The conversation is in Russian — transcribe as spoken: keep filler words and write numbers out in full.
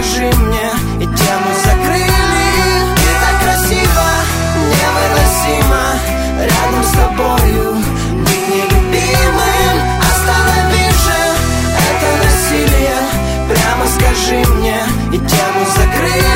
скажи мне, и тему закрыли. Ты так красиво, невыносимо рядом с тобою быть нелюбимым. Останови же это насилие, прямо скажи мне, и тему закрыли.